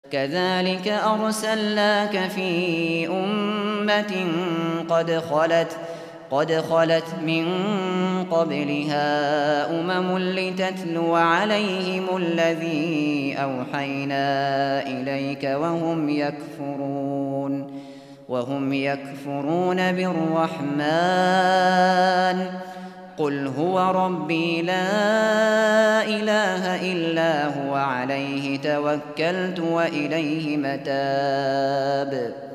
كذلك أرسلناك في أمة قد خلت من قبلها لتتلو عليهم الذي أوحينا إليك وهم يكفرون بالرحمن. قل هو ربي لا إله إلا هو عليه توكلت وإليه متاب.